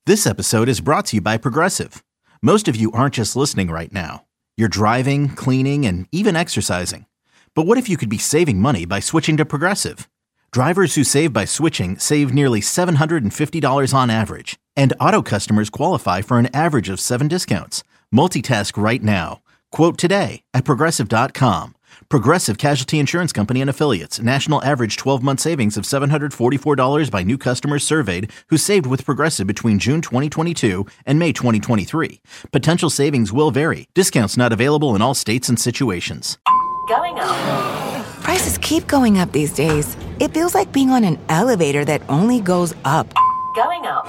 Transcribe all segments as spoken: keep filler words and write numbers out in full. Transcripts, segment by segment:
This episode is brought to you by Progressive. Most of you aren't just listening right now. You're driving, cleaning, and even exercising. But what if you could be saving money by switching to Progressive? Drivers who save by switching save nearly seven hundred fifty dollars on average. And auto customers qualify for an average of seven discounts. Multitask right now. Quote today at Progressive dot com. Progressive Casualty Insurance Company and Affiliates. National average twelve-month savings of seven hundred forty-four dollars by new customers surveyed who saved with Progressive between June twenty twenty-two and May twenty twenty-three. Potential savings will vary. Discounts not available in all states and situations. Going up. Prices keep going up these days. It feels like being on an elevator that only goes up. Going up.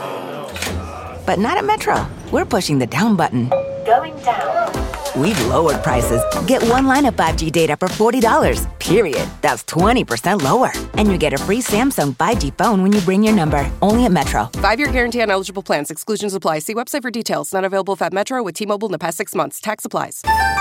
But not at Metro. We're pushing the down button. Going down. We've lowered prices. Get one line of five G data for forty dollars, period. That's twenty percent lower. And you get a free Samsung five G phone when you bring your number. Only at Metro. Five-year guarantee on eligible plans. Exclusions apply. See website for details. Not available at Metro with T-Mobile in the past six months. Tax applies.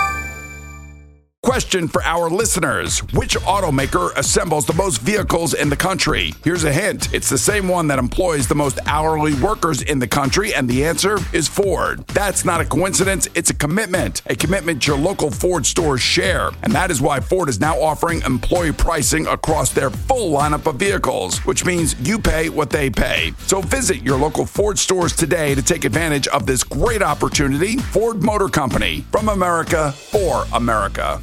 Question for our listeners. Which automaker assembles the most vehicles in the country? Here's a hint. It's the same one that employs the most hourly workers in the country, and the answer is Ford. That's not a coincidence. It's a commitment. A commitment your local Ford stores share. And that is why Ford is now offering employee pricing across their full lineup of vehicles, which means you pay what they pay. So visit your local Ford stores today to take advantage of this great opportunity. Ford Motor Company. From America, for America.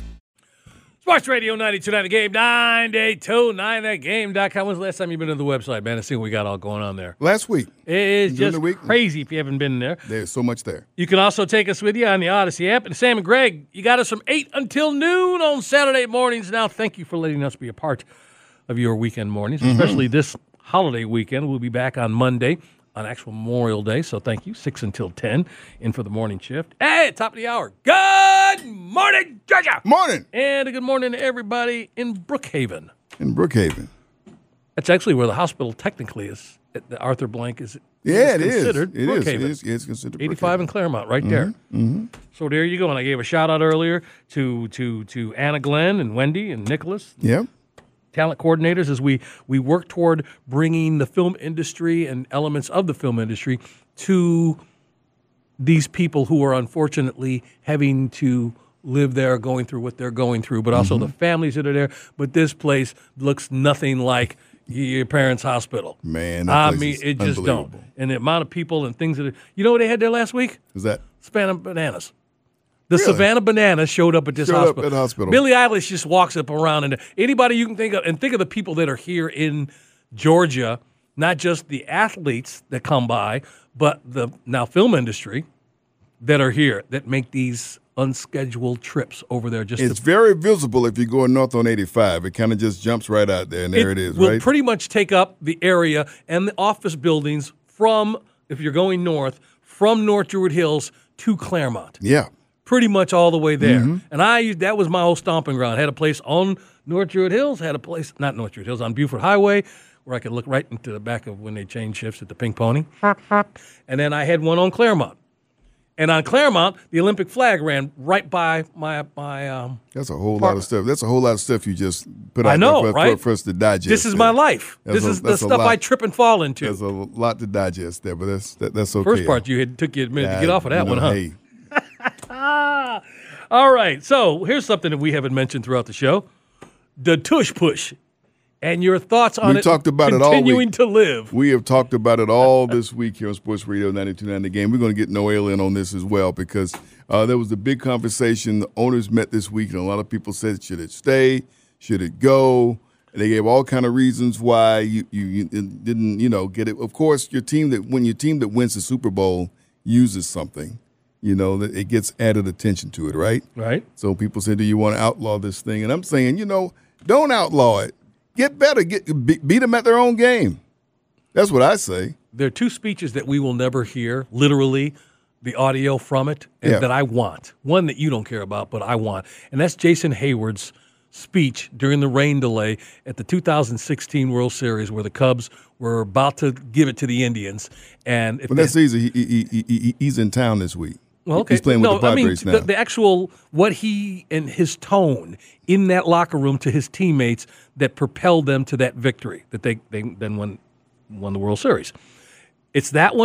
Sports Radio ninety-two point nine The Game, nine eight two nine that game dot com. When's the last time you've been to the website, man, to see what we got all going on there? Last week. It is During just the week. crazy if you haven't been there. There's so much there. You can also take us with you on the Odyssey app. And Sam and Greg, you got us from eight until noon on Saturday mornings. Now, thank you for letting us be a part of your weekend mornings, mm-hmm. especially this holiday weekend. We'll be back on Monday on actual Memorial Day, so thank you. six until ten, in for the morning shift. Hey, top of the hour. Good morning, Georgia. Morning. And a good morning to everybody in Brookhaven. In Brookhaven. That's actually where the hospital technically is. The Arthur Blank is Yeah, is it is. considered It Brookhaven. is. It is. It's considered eighty-five Brookhaven. in Claremont, right mm-hmm. there. Mm-hmm. So there you go. And I gave a shout-out earlier to to to Anna Glenn and Wendy and Nicholas. Yep. Talent coordinators as we, we work toward bringing the film industry and elements of the film industry to these people who are unfortunately having to live there, going through what they're going through, but also mm-hmm. the families that are there. But this place looks nothing like your parents' hospital. Man, that I place mean, is it just don't. unbelievable. And the amount of people and things that are, you know what they had there last week? Is that? Savannah Bananas. The Really? Savannah Bananas showed up at this Showed up hospital. at the hospital. Billie Eilish just walks up around, and anybody you can think of, and think of the people that are here in Georgia, not just the athletes that come by, but the now film industry that are here that make these unscheduled trips over there. Just It's to, very visible if you're going north on eighty-five. It kind of just jumps right out there, and there it, it is, will right? pretty much take up the area and the office buildings from, if you're going north, from North Druid Hills to Claremont. Yeah. Pretty much all the way there. Mm-hmm. And I used, that was my whole stomping ground. Had a place on North Druid Hills, had a place, not North Druid Hills, on Buford Highway, where I could look right into the back of when they changed shifts at the Pink Pony. And then I had one on Claremont. And on Claremont, the Olympic flag ran right by my my. Um, That's a whole Park. lot of stuff. That's a whole lot of stuff you just put out I know, there for, right? for, for us to digest. this is there. my life. That's this a- is the that's a stuff lot. I trip and fall into. There's a lot to digest there, but that's that, that's okay. First part you had took you a minute Yeah, to get off of that you know, one, huh? Hey, Ah, all right. So here's something that we haven't mentioned throughout the show: the tush push, and your thoughts on We it. talked about it all continuing week. to live. we have talked about it all this week here on Sports Radio ninety-two point nine The Game. We're going to get Noel in on this as well because uh, there was a big conversation. The owners met this week, and a lot of people said, should it stay? Should it go? And they gave all kind of reasons why you, you, you didn't, you know, get it. Of course, your team that when your team that wins the Super Bowl uses something, you know, that it gets added attention to it, right? Right. So people say, do you want to outlaw this thing? And I'm saying, you know, don't outlaw it. Get better. Get be, beat them at their own game. That's what I say. There are two speeches that we will never hear, literally, the audio from it, and Yeah. that I want. One that you don't care about, but I want. And that's Jason Hayward's speech during the rain delay at the two thousand sixteen World Series where the Cubs were about to give it to the Indians. And if But they- that's easy. He, he, he, he, he's in town this week. Well, okay. He's playing no, with the Padres I mean, now. The, the actual, what he and his tone in that locker room to his teammates that propelled them to that victory that they, they then won, won the World Series. It's that one,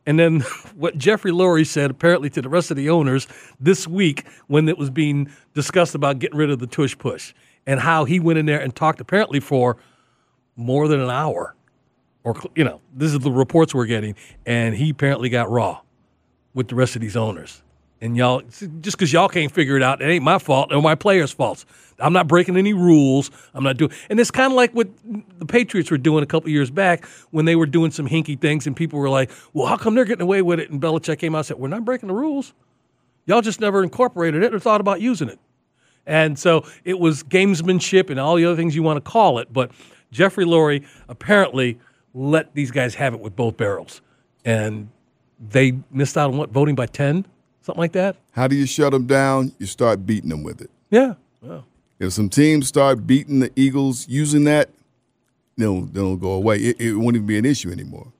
And then what Jeffrey Lurie said apparently to the rest of the owners this week when it was being discussed about getting rid of the tush push, and how he went in there and talked apparently for more than an hour. Or, you know, this is the reports we're getting, and he apparently got raw with the rest of these owners. And y'all, just because y'all can't figure it out, it ain't my fault or my players' faults. I'm not breaking any rules. I'm not doing, and it's kind of like what the Patriots were doing a couple of years back when they were doing some hinky things, and people were like, "Well, how come they're getting away with it?" And Belichick came out and said, "We're not breaking the rules. Y'all just never incorporated it or thought about using it." And so it was gamesmanship and all the other things you want to call it. But Jeffrey Lurie apparently let these guys have it with both barrels, and they missed out on what, voting by ten. Something like that. How do you shut them down? You start beating them with it. Yeah. yeah. If some teams start beating the Eagles using that, they'll, they'll go away. It, it won't even be an issue anymore.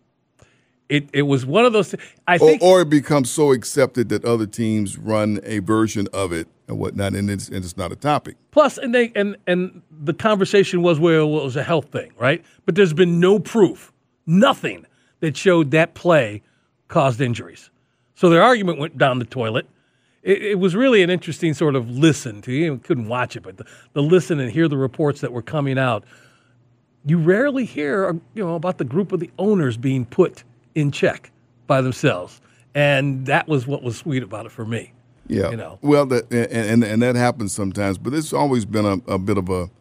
It it was one of those. I or, think, or it becomes so accepted that other teams run a version of it and whatnot, and it's, and it's not a topic. Plus, and they and and the conversation was where well, it was a health thing, right? But there's been no proof, nothing that showed that play caused injuries. So their argument went down the toilet. It, it was really an interesting sort of listen to. You couldn't watch it, but the, the listen and hear the reports that were coming out. You rarely hear, you know, about the group of the owners being put in check by themselves, and that was what was sweet about it for me. Yeah, you know. Well, that, and, and and that happens sometimes, but it's always been a, a bit of a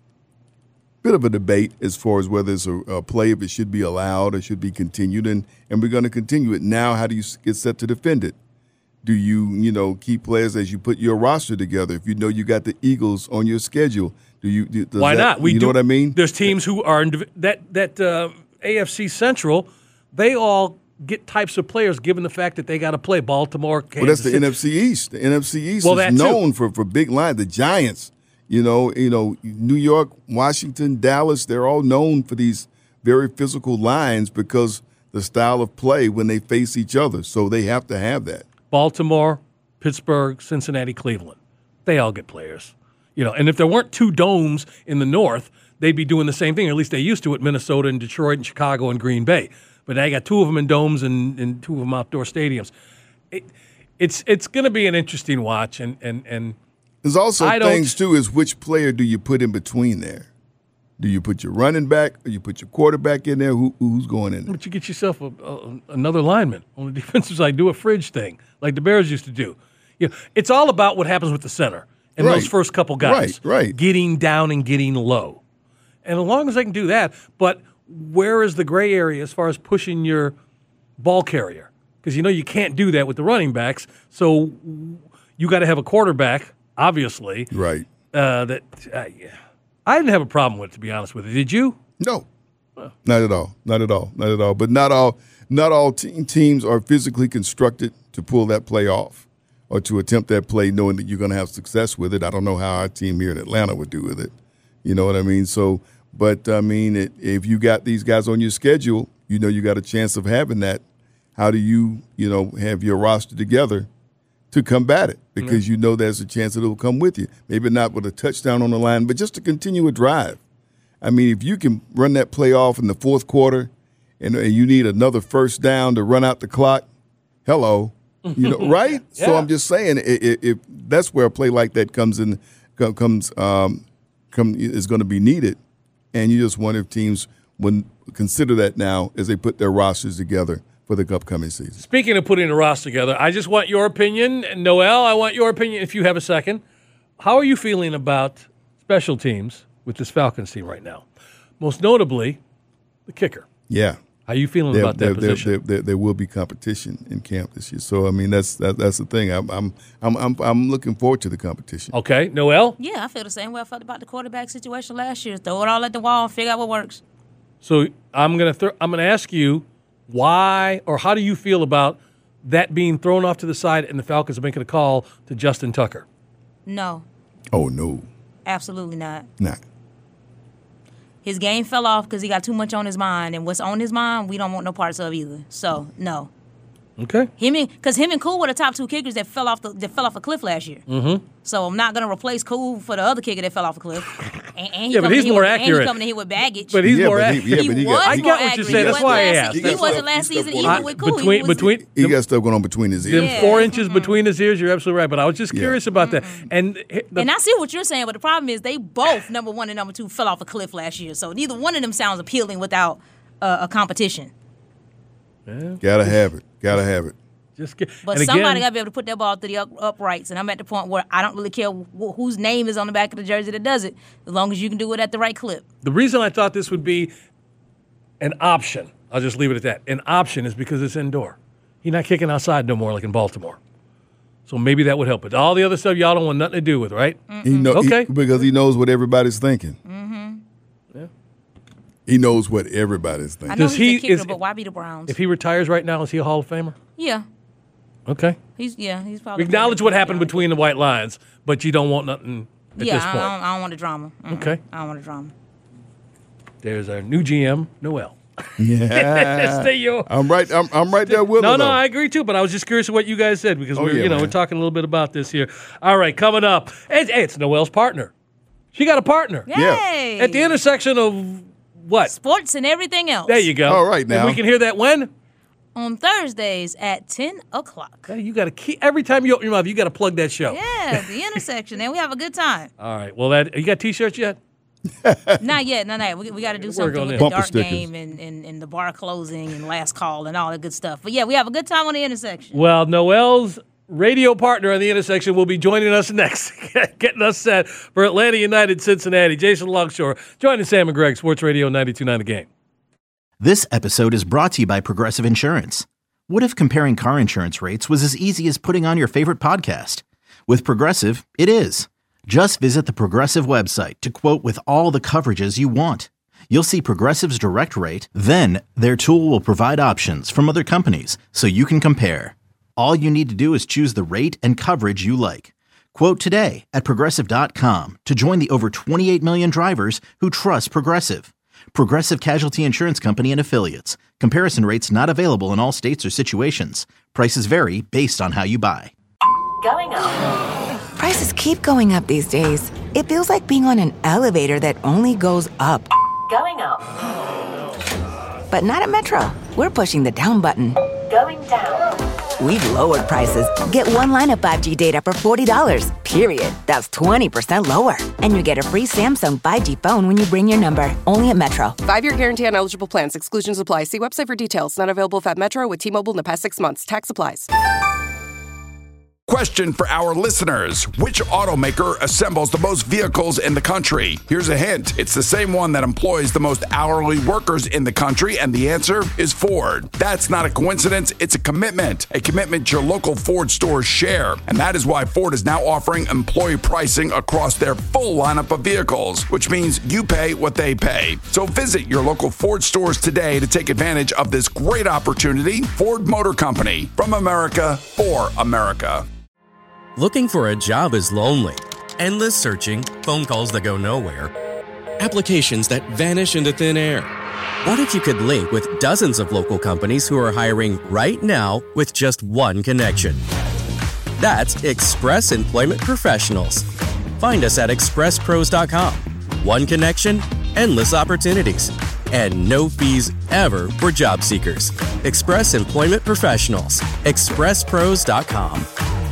bit of a debate as far as whether it's a, a play, if it should be allowed or should be continued, and, and we're going to continue it. Now, how do you get set to defend it? Do you, you know, keep players as you put your roster together? If you know you got the Eagles on your schedule, do you? Does Why that, not? We you do, know what I mean? There's teams who are in div- that that uh, A F C Central. They all get types of players given the fact that they got to play Baltimore, Kansas Well, that's the City. N F C East. The N F C East Well, is that too. known for, for big lines. The Giants, you know, you know, New York, Washington, Dallas, they're all known for these very physical lines because the style of play when they face each other. So they have to have that. Baltimore, Pittsburgh, Cincinnati, Cleveland. They all get players. You know, and if there weren't two domes in the north, they'd be doing the same thing, or at least they used to at Minnesota and Detroit and Chicago and Green Bay. But now you got two of them in domes and, and two of them outdoor stadiums. It, it's it's going to be an interesting watch, and and and there's also I things too. Is which player do you put in between there? Do you put your running back or you put your quarterback in there? Who, who's going in there? But you get yourself a, a, another lineman on the defensive side. Do a fridge thing like the Bears used to do. You know, it's all about what happens with the center and Right. those first couple guys, Right, right. getting down and getting low. And as long as they can do that, but where is the gray area as far as pushing your ball carrier? Because you know you can't do that with the running backs. So you got to have a quarterback, obviously. Right. Uh, that uh, yeah. I didn't have a problem with it, to be honest with you. Did you? No, not at all. Not at all. Not at all. But not all. Not all te- teams are physically constructed to pull that play off or to attempt that play, knowing that you're going to have success with it. I don't know how our team here in Atlanta would do with it. You know what I mean? So. But, I mean, it, if you got these guys on your schedule, you know you got a chance of having that. How do you, you know, have your roster together to combat it? Because mm-hmm. you know there's a chance that it will come with you. Maybe not with a touchdown on the line, but just to continue a drive. I mean, if you can run that play off in the fourth quarter and, and you need another first down to run out the clock, hello. You know, right? Yeah. So I'm just saying if that's where a play like that comes in, comes um, come is going to be needed. And you just wonder if teams would consider that now as they put their rosters together for the upcoming season. Speaking of putting a roster together, I just want your opinion. Noel, I want your opinion if you have a second. How are you feeling about special teams with this Falcons team right now? Most notably, the kicker. Yeah. How are you feeling there, about that there, position? There, there, there will be competition in camp this year. So, I mean, that's that, that's the thing. I'm, I'm I'm I'm I'm looking forward to the competition. Okay. Noel? Yeah, I feel the same way I felt about the quarterback situation last year. Throw it all at the wall and figure out what works. So I'm gonna th- I'm gonna ask you why or how do you feel about that being thrown off to the side and the Falcons making a call to Justin Tucker? No. Oh, no. Absolutely not. Nah. His game fell off because he got too much on his mind, and what's on his mind, we don't want no parts of either. So, no. Okay. Him and because him and Cool were the top two kickers that fell off the that fell off a cliff last year. Mm-hmm. So I'm not gonna replace Cool for the other kicker that fell off a cliff. And, and he Yeah, but coming he's in more with, And accurate. he coming in here with baggage. But he's Yeah, more but he- accurate. yeah, but he he got- was I get more what you're accurate. saying. He That's why I wasn't asked. last He season. He got wasn't stuff- last he got season stuff even Uh, with Cool. between He was- between He the- got stuff going on between his ears. them Yeah. four inches between his ears. You're absolutely right. But I was just Yeah. curious about that. And the, And I see what you're saying, but the problem is they both, number one and number two, fell off a cliff last year. So neither one of them sounds appealing without uh, a competition. Gotta have it. Gotta have it. just get, But and somebody again, got to be able to put that ball through the up, uprights. And I'm at the point where I don't really care wh- whose name is on the back of the jersey that does it, as long as you can do it at the right clip. the reason I thought this would be an option, I'll just leave it at that. An option is because it's indoor. You're not kicking outside no more like in Baltimore. So maybe that would help. But all the other stuff y'all don't want nothing to do with, right? He know, he- Okay. because he knows what everybody's thinking. Mm-hmm. Yeah. He knows what everybody's I thinking. know Does he's he- a kicker, is- but why be the Browns? If he retires right now, is he a Hall of Famer? yeah, Okay. he's yeah he's We probably. acknowledge what happened between the White Lines, but you don't want nothing at Yeah, this I point. don't, I don't want the drama. Mm-mm. Okay. I don't want the drama. There's our new G M, Noel. Yeah. Stay your. I'm right. I'm, I'm right there with No, him. no, though. I agree too. But I was just curious what you guys said because Oh, we're, yeah, you know, man. we're talking a little bit about this here. All right, coming up, hey, hey, it's Noel's partner. She got a partner Yay! at the intersection of what? Sports and everything else. There you go. All right, And now. we can hear that when. On Thursdays at ten o'clock. Hey, you got to keep every time you open your mouth, you got to plug that show. Yeah, the intersection, and we have a good time. All right. Well, that you got T-shirts yet? Not yet, not yet. We, we got to do Work something on with it. the Bumper dark stickers. game and, and, and the bar closing and last call and all that good stuff. But yeah, we have a good time on the intersection. Well, Noel's radio partner on the intersection will be joining us next, getting us set for Atlanta United Cincinnati. Jason Longshore joining Sam and Greg, Sports Radio ninety-two point nine The Game. This episode is brought to you by Progressive Insurance. What if comparing car insurance rates was as easy as putting on your favorite podcast? With Progressive, it is. Just visit the Progressive website to quote with all the coverages you want. You'll see Progressive's direct rate, then their tool will provide options from other companies so you can compare. All you need to do is choose the rate and coverage you like. Quote today at Progressive dot com to join the over twenty-eight million drivers who trust Progressive. Progressive Casualty Insurance Company and Affiliates. Comparison rates not available in all states or situations. Prices vary based on how you buy. Going up. Prices keep going up these days. It feels like being on an elevator that only goes up. Going up. But not at Metro. We're pushing the down button. Going down. We've lowered prices. Get one line of five G data for forty dollars, period. That's twenty percent lower. And you get a free Samsung five G phone when you bring your number. Only at Metro. Five-year guarantee on eligible plans. Exclusions apply. See website for details. Not available if at Metro with T-Mobile in the past six months. Tax applies. Question for our listeners. Which automaker assembles the most vehicles in the country? Here's a hint. It's the same one that employs the most hourly workers in the country, and the answer is Ford. That's not a coincidence. It's a commitment. A commitment your local Ford stores share. And that is why Ford is now offering employee pricing across their full lineup of vehicles, which means you pay what they pay. So visit your local Ford stores today to take advantage of this great opportunity. Ford Motor Company. From America, for America. Looking for a job is lonely. Endless searching, phone calls that go nowhere, applications that vanish into thin air. What if you could link with dozens of local companies who are hiring right now with just one connection? That's Express Employment Professionals. Find us at express pros dot com. One connection, endless opportunities, and no fees ever for job seekers. Express Employment Professionals. express pros dot com.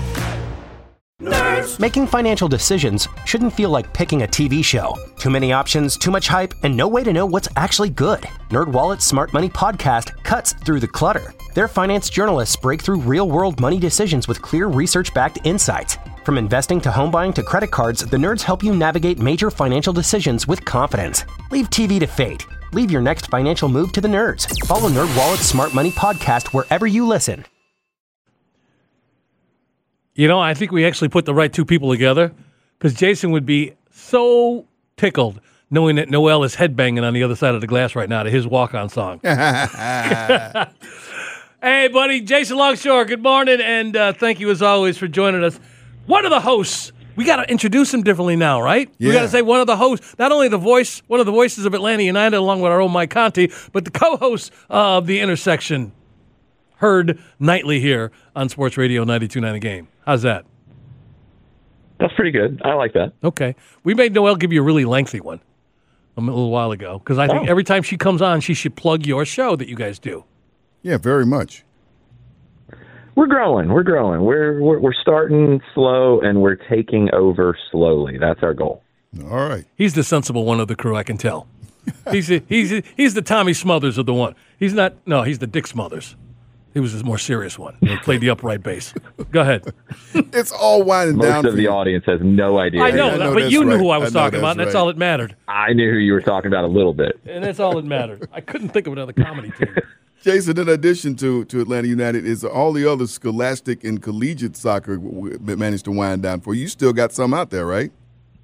Making financial decisions shouldn't feel like picking a T V show. Too many options, too much hype, and no way to know what's actually good. NerdWallet's Smart Money Podcast cuts through the clutter. Their finance journalists break through real-world money decisions with clear research-backed insights. From investing to home buying to credit cards, the nerds help you navigate major financial decisions with confidence. Leave T V to fate. Leave your next financial move to the nerds. Follow NerdWallet's Smart Money Podcast wherever you listen. You know, I think we actually put the right two people together because Jason would be so tickled knowing that Noel is headbanging on the other side of the glass right now to his walk-on song. Hey, buddy, Jason Longshore, good morning, and uh, thank you as always for joining us. One of the hosts, we got to introduce him differently now, right? Yeah. We got to say one of the hosts, not only the voice, one of the voices of Atlanta United along with our own Mike Conti, but the co-host of The Intersection. heard nightly here on Sports Radio ninety-two point nine The Game. How's that? That's pretty good. I like that. Okay. We made Noelle give you a really lengthy one a little while ago because I think Oh. every time she comes on, she should plug your show that you guys do. Yeah, very much. We're growing. We're growing. We're, we're we're starting slow and we're taking over slowly. That's our goal. All right. He's the sensible one of the crew, I can tell. he's the, he's the, he's the Tommy Smothers of the one. He's not. No, he's the Dick Smothers. He was the more serious one. He played the upright bass. Go ahead. It's all winding Most down. of the audience has no idea. I know, I know but that's you knew right. who I was I know talking about. And that's that's right. all that mattered. I knew who you were talking about a little bit. And that's all that mattered. I couldn't think of another comedy team. Jason, in addition to, to Atlanta United, is all the other scholastic and collegiate soccer w- w- managed to wind down for you? You still got some out there, right?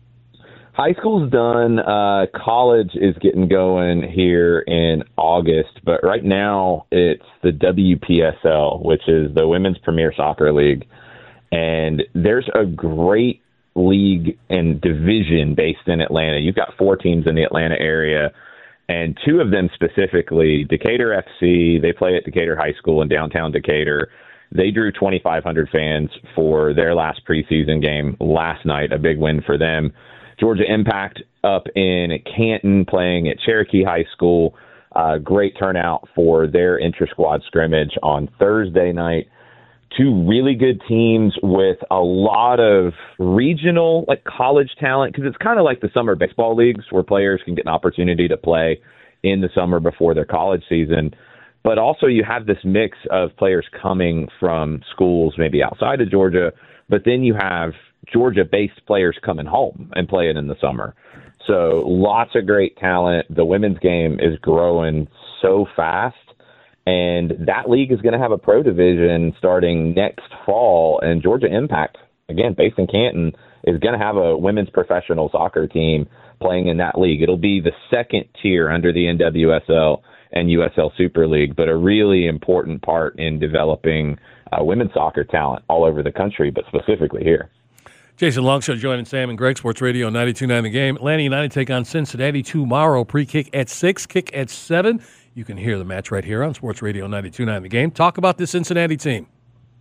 High school's done. Uh, college is getting going here in August, but right now it's the W P S L, which is the Women's Premier Soccer League. And there's a great league and division based in Atlanta. You've got four teams in the Atlanta area, and two of them specifically, Decatur F C, they play at Decatur High School in downtown Decatur. They drew twenty-five hundred fans for their last preseason game last night, a big win for them. Georgia Impact up in Canton playing at Cherokee High School. Uh, great turnout for their inter-squad scrimmage on Thursday night. Two really good teams with a lot of regional, like college talent, because it's kind of like the summer baseball leagues where players can get an opportunity to play in the summer before their college season. But also you have this mix of players coming from schools maybe outside of Georgia, but then you have Georgia-based players coming home and playing in the summer. So lots of great talent. The women's game is growing so fast, and that league is going to have a pro division starting next fall, and Georgia Impact, again, based in Canton, is going to have a women's professional soccer team playing in that league. It'll be the second tier under the N W S L and U S L Super League, but a really important part in developing uh, women's soccer talent all over the country, but specifically here. Jason Longshore joining Sam and Greg, Sports Radio ninety-two point nine The Game. Atlanta United take on Cincinnati tomorrow. Pre-kick at six, kick at seven. You can hear the match right here on Sports Radio ninety-two point nine The Game. Talk about this Cincinnati team.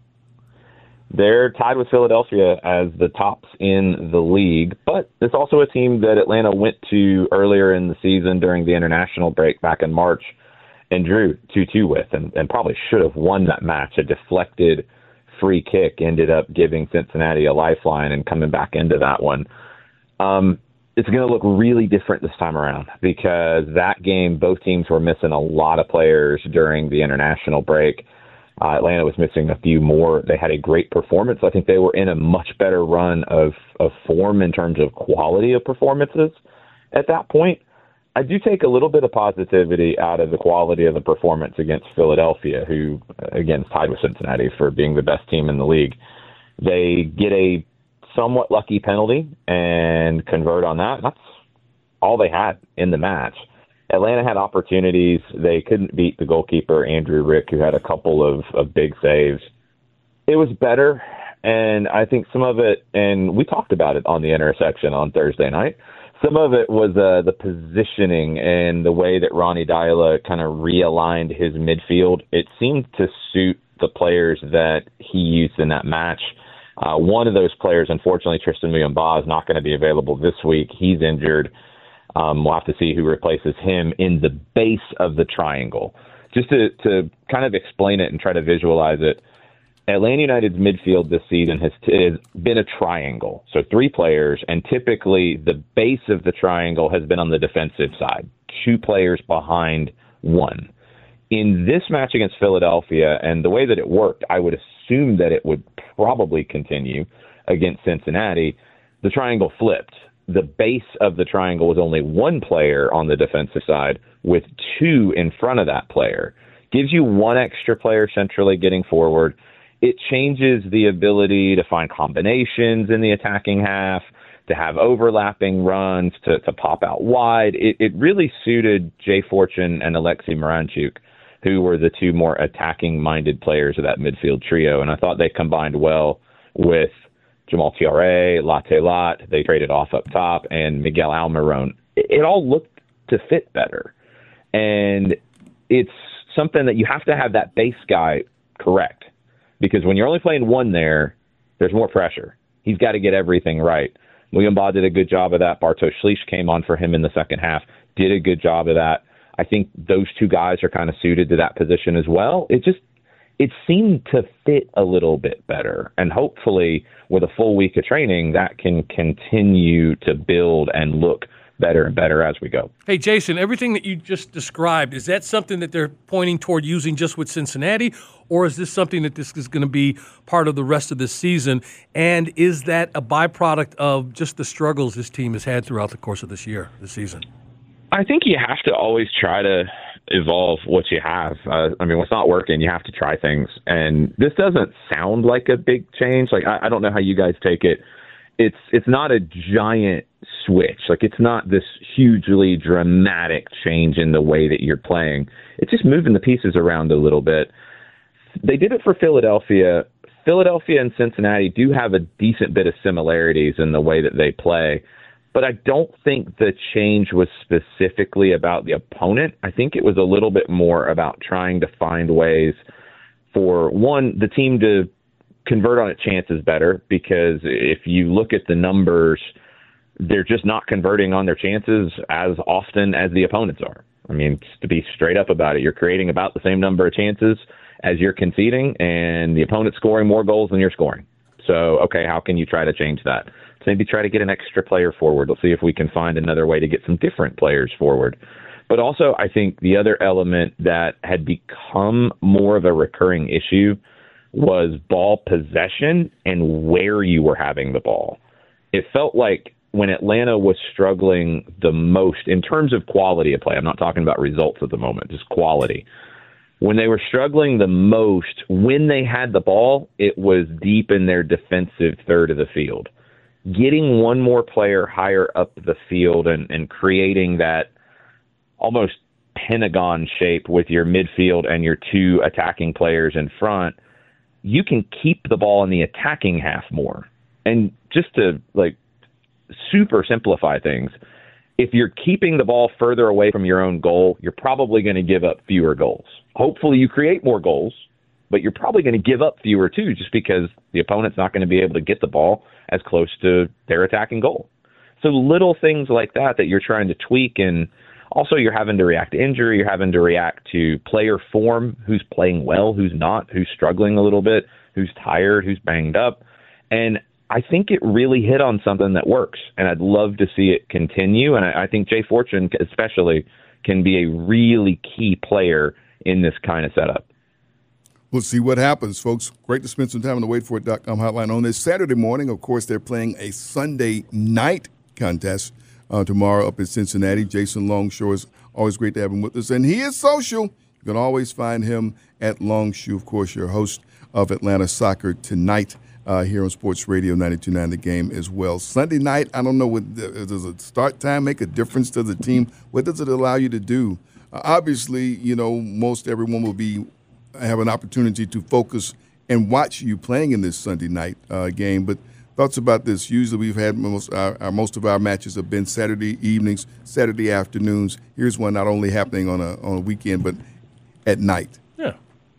They're tied with Philadelphia as the tops in the league, but it's also a team that Atlanta went to earlier in the season during the international break back in March and drew two two with, and, and probably should have won that match. A deflected free kick ended up giving Cincinnati a lifeline and coming back into that one. Um, it's going to look really different this time around because that game, both teams were missing a lot of players during the international break. Uh, Atlanta was missing a few more. They had a great performance. I think they were in a much better run of, of form in terms of quality of performances at that point. I do take a little bit of positivity out of the quality of the performance against Philadelphia, who, again, is tied with Cincinnati for being the best team in the league. They get a somewhat lucky penalty and convert on that. That's all they had in the match. Atlanta had opportunities. They couldn't beat the goalkeeper, Andrew Rick, who had a couple of, of big saves. It was better, and I think some of it, and we talked about it on the intersection on Thursday night, some of it was uh, the positioning and the way that Ronnie Dyla kind of realigned his midfield. It seemed to suit the players that he used in that match. Uh, one of those players, unfortunately, Tristan Muyumba, is not going to be available this week. He's injured. Um, we'll have to see who replaces him in the base of the triangle. Just to, to kind of explain it and try to visualize it, Atlanta United's midfield this season has, t- has been a triangle. So three players, and typically the base of the triangle has been on the defensive side, two players behind one. In this match against Philadelphia, and the way that it worked, I would assume that it would probably continue against Cincinnati, the triangle flipped. The base of the triangle was only one player on the defensive side with two in front of that player. Gives you one extra player centrally getting forward. It changes the ability to find combinations in the attacking half, to have overlapping runs, to, to pop out wide. It, it really suited Jay Fortune and Alexei Miranchuk, who were the two more attacking-minded players of that midfield trio. And I thought they combined well with Jamal Tiare, Latte Lot. They traded off up top, and Miguel Almiron. It, it all looked to fit better. And it's something that you have to have that base guy correct. Because when you're only playing one there, there's more pressure. He's got to get everything right. William Baugh did a good job of that. Bartosz Slisz came on for him in the second half, did a good job of that. I think those two guys are kind of suited to that position as well. It just it seemed to fit a little bit better. And hopefully with a full week of training, that can continue to build and look better and better as we go. Hey, Jason, everything that you just described, is that something that they're pointing toward using just with Cincinnati, or is this something that this is going to be part of the rest of the season? And is that a byproduct of just the struggles this team has had throughout the course of this year, this season? I think you have to always try to evolve what you have. Uh, I mean, what's not working, you have to try things. And this doesn't sound like a big change. Like, I, I don't know how you guys take it. It's it's not a giant switch. Like, it's not this hugely dramatic change in the way that you're playing. It's just moving the pieces around a little bit. They did it for Philadelphia. Philadelphia and Cincinnati do have a decent bit of similarities in the way that they play. But I don't think the change was specifically about the opponent. I think it was a little bit more about trying to find ways for, one, the team to convert on its chances better, because if you look at the numbers, they're just not converting on their chances as often as the opponents are. I mean, to be straight up about it, you're creating about the same number of chances as you're conceding, and the opponent's scoring more goals than you're scoring. So, okay, how can you try to change that? So maybe try to get an extra player forward. Let's see if we can find another way to get some different players forward. But also, I think the other element that had become more of a recurring issue was ball possession and where you were having the ball. It felt like when Atlanta was struggling the most in terms of quality of play, I'm not talking about results at the moment, just quality. When they were struggling the most, when they had the ball, it was deep in their defensive third of the field. Getting one more player higher up the field and, and creating that almost pentagon shape with your midfield and your two attacking players in front, you can keep the ball in the attacking half more. And just to like super simplify things, if you're keeping the ball further away from your own goal, you're probably going to give up fewer goals. Hopefully you create more goals, but you're probably going to give up fewer too, just because the opponent's not going to be able to get the ball as close to their attacking goal. So little things like that that you're trying to tweak, and also you're having to react to injury, you're having to react to player form, who's playing well, who's not, who's struggling a little bit, who's tired, who's banged up. And I think it really hit on something that works, and I'd love to see it continue. And I, I think Jay Fortune especially can be a really key player in this kind of setup. We'll see what happens, folks. Great to spend some time on the wait for it dot com hotline on this Saturday morning. Of course, they're playing a Sunday night contest uh, tomorrow up in Cincinnati. Jason Longshore is always great to have him with us, and he is social. You can always find him at Longshoe, of course, your host of Atlanta Soccer Tonight uh, here on Sports Radio ninety-two point nine The Game as well. Sunday night, I don't know, what, does a start time make a difference to the team? What does it allow you to do? Uh, obviously, you know, most everyone will be have an opportunity to focus and watch you playing in this Sunday night uh, game. But thoughts about this? Usually we've had most, our, our, most of our matches have been Saturday evenings, Saturday afternoons. Here's one not only happening on a on a weekend, but at night. Yeah.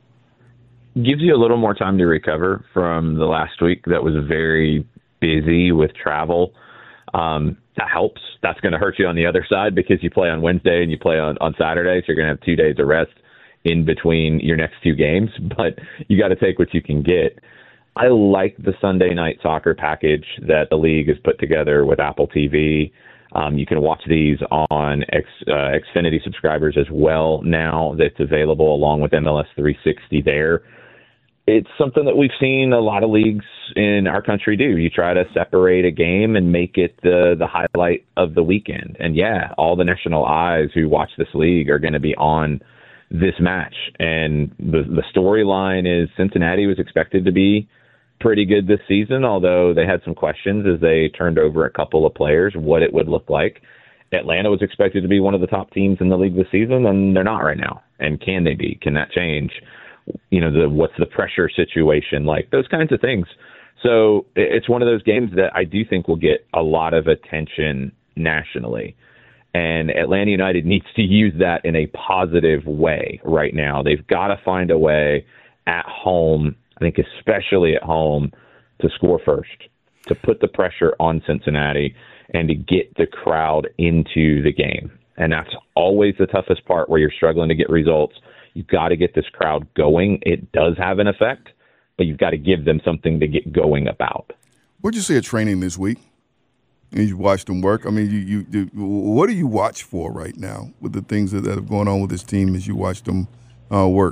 Gives you a little more time to recover from the last week that was very busy with travel. Um, that helps. That's going to hurt you on the other side because you play on Wednesday and you play on, on Saturday, so you're going to have two days of rest in between your next two games, but you got to take what you can get. I like the Sunday night soccer package that the league has put together with Apple T V. Um, you can watch these on X, uh, Xfinity subscribers as well now. That's available along with M L S three sixty there. It's something that we've seen a lot of leagues in our country do. You try to separate a game and make it the, the highlight of the weekend. And yeah, all the national eyes who watch this league are going to be on this match. And the the storyline is Cincinnati was expected to be pretty good this season, although they had some questions as they turned over a couple of players, what it would look like. Atlanta was expected to be one of the top teams in the league this season, and they're not right now. And can they be? Can that change? You know, the what's the pressure situation like? Those kinds of things. So it's one of those games that I do think will get a lot of attention nationally. And Atlanta United needs to use that in a positive way right now. They've got to find a way at home, I think especially at home, to score first, to put the pressure on Cincinnati and to get the crowd into the game. And that's always the toughest part where you're struggling to get results. You've got to get this crowd going. It does have an effect, but you've got to give them something to get going about. What did you see at training this week? You watched them work. I mean, you, you, you what do you watch for right now with the things that, that have going on with this team as you watch them uh, work?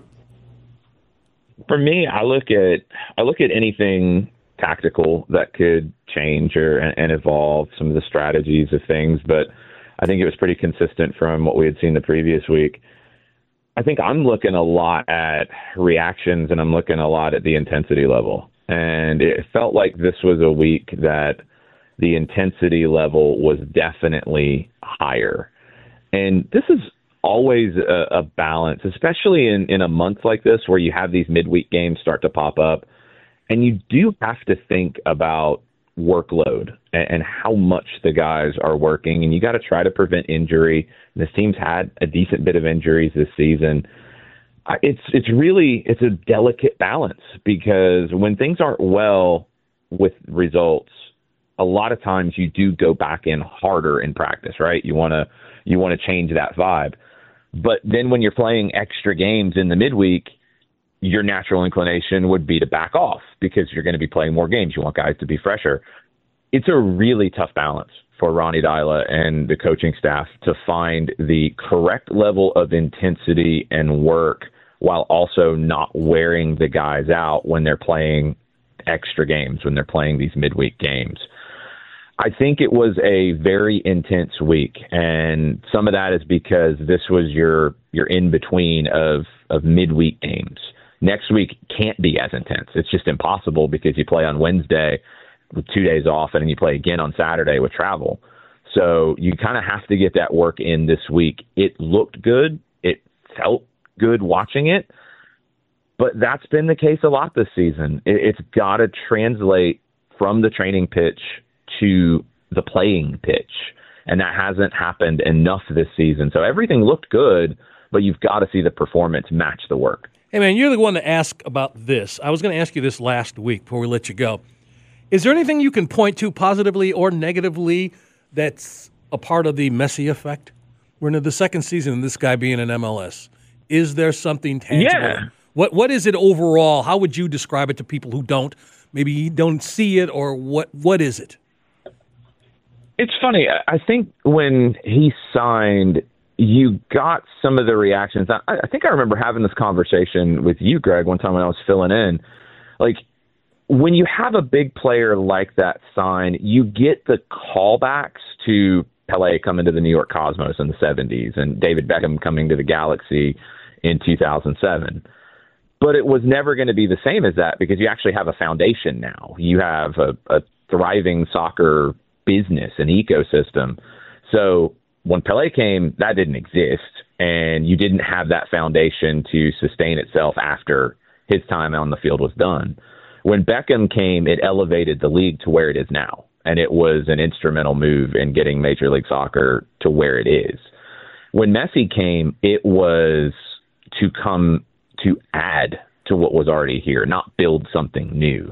For me, I look at I look at anything tactical that could change or and, and evolve some of the strategies of things, but I think it was pretty consistent from what we had seen the previous week. I think I'm looking a lot at reactions and I'm looking a lot at the intensity level. And it felt like this was a week that the intensity level was definitely higher. And this is always a, a balance, especially in, in a month like this where you have these midweek games start to pop up. And you do have to think about workload and, and how much the guys are working. And you got to try to prevent injury. This team's had a decent bit of injuries this season. It's it's really it's a delicate balance because when things aren't well with results, a lot of times you do go back in harder in practice, right? You want to you want to change that vibe. But then when you're playing extra games in the midweek, your natural inclination would be to back off because you're going to be playing more games. You want guys to be fresher. It's a really tough balance for Ronnie Deila and the coaching staff to find the correct level of intensity and work while also not wearing the guys out when they're playing extra games, when they're playing these midweek games. I think it was a very intense week, and some of that is because this was your your in-between of, of midweek games. Next week can't be as intense. It's just impossible because you play on Wednesday with two days off, and then you play again on Saturday with travel. So you kind of have to get that work in this week. It looked good. It felt good watching it, but that's been the case a lot this season. It, it's got to translate from the training pitch to the playing pitch, and that hasn't happened enough this season. So everything looked good, but you've got to see the performance match the work. Hey, man, you're the one to ask about this. I was going to ask you this last week before we let you go. Is there anything you can point to positively or negatively that's a part of the Messi effect? We're into the second season of this guy being in M L S. Is there something tangible? Yeah. What What is it overall? How would you describe it to people who don't, maybe don't see it, or what? what is it? It's funny. I think when he signed, you got some of the reactions. I, I think I remember having this conversation with you, Greg, one time when I was filling in. Like, when you have a big player like that sign, you get the callbacks to Pelé coming to the New York Cosmos in the seventies and David Beckham coming to the Galaxy in two thousand seven. But it was never going to be the same as that because you actually have a foundation now. You have a, a thriving soccer business and ecosystem. So when Pelé came, that didn't exist, and you didn't have that foundation to sustain itself after his time on the field was done. When Beckham came, it elevated the league to where it is now, and it was an instrumental move in getting Major League Soccer to where it is. When Messi came, it was to come to add to what was already here, not build something new.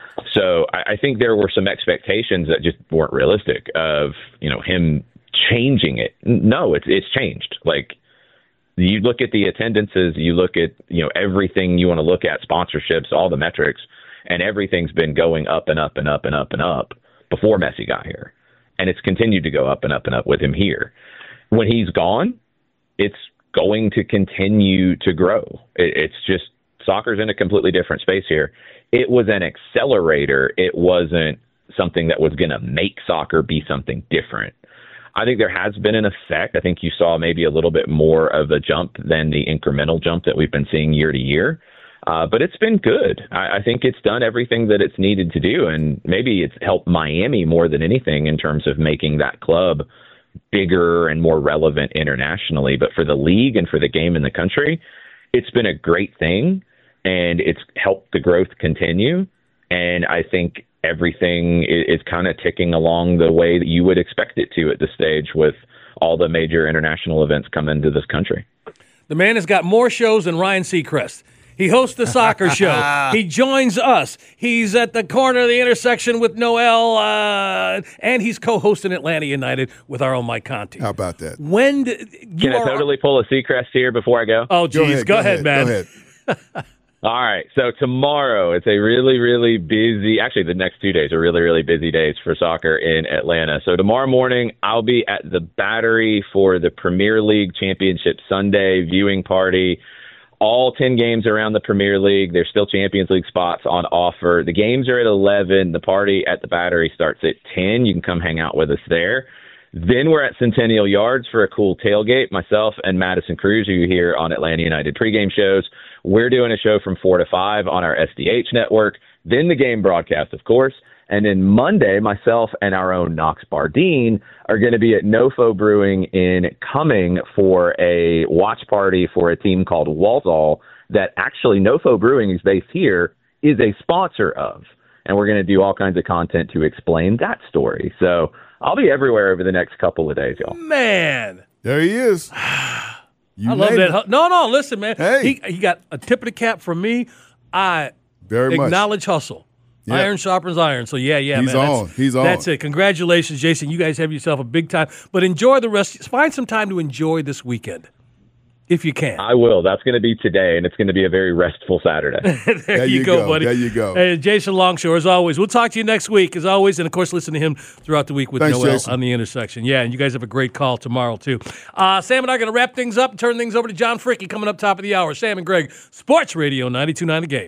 So I, I think there were some expectations that just weren't realistic of, you know, him changing it. No, it's it's changed. Like, you look at the attendances, you look at, you know, everything you want to look at, sponsorships, all the metrics, and everything's been going up and up and up and up and up before Messi got here. And it's continued to go up and up and up with him here. When he's gone, it's going to continue to grow. It, it's just, soccer's in a completely different space here. It was an accelerator. It wasn't something that was going to make soccer be something different. I think there has been an effect. I think you saw maybe a little bit more of a jump than the incremental jump that we've been seeing year to year. Uh, but it's been good. I, I think it's done everything that it's needed to do. And maybe it's helped Miami more than anything in terms of making that club bigger and more relevant internationally. But for the league and for the game in the country, it's been a great thing. And it's helped the growth continue. And I think everything is, is kind of ticking along the way that you would expect it to at this stage with all the major international events coming to this country. The man has got more shows than Ryan Seacrest. He hosts the soccer show. He joins us. He's at the corner of the intersection with Noel, uh, and he's co-hosting Atlanta United with our own Mike Conti. How about that? When d- you Can are, I totally pull a Seacrest here before I go? Oh, geez. Go ahead, go go ahead, ahead man. Go ahead. All right. So tomorrow, it's a really, really busy, actually the next two days are really, really busy days for soccer in Atlanta. So tomorrow morning, I'll be at the Battery for the Premier League Championship Sunday viewing party. All ten games around the Premier League. There's still Champions League spots on offer. The games are at eleven. The party at the Battery starts at ten. You can come hang out with us there. Then we're at Centennial Yards for a cool tailgate. Myself and Madison Cruz, who you hear on Atlanta United pregame shows. We're doing a show from four to five on our S D H network. Then the game broadcast, of course. And then Monday, myself and our own Knox Bardeen are going to be at Nofo Brewing in Cumming for a watch party for a team called Walsall that actually Nofo Brewing is based here, is a sponsor of. And we're going to do all kinds of content to explain that story. So I'll be everywhere over the next couple of days, y'all. Man. There he is. You I love made that. it. hu- No, no, listen, man. Hey. He, he got a tip of the cap from me. I Very much. acknowledge hustle. Yeah. Iron sharpens iron. So, yeah, yeah, He's man. on. That's, He's on. That's it. Congratulations, Jason. You guys have yourself a big time. But enjoy the rest. Find some time to enjoy this weekend, if you can. I will. That's going to be today, and it's going to be a very restful Saturday. there, There you, you go, go. buddy. There you go. Hey, Jason Longshore, as always. We'll talk to you next week, as always. And, of course, listen to him throughout the week with Thanks, Noel Jason. on the intersection. Yeah, and you guys have a great call tomorrow, too. Uh, Sam and I are going to wrap things up and turn things over to John Fricky coming up top of the hour. Sam and Greg, Sports Radio ninety-two point nine The Game.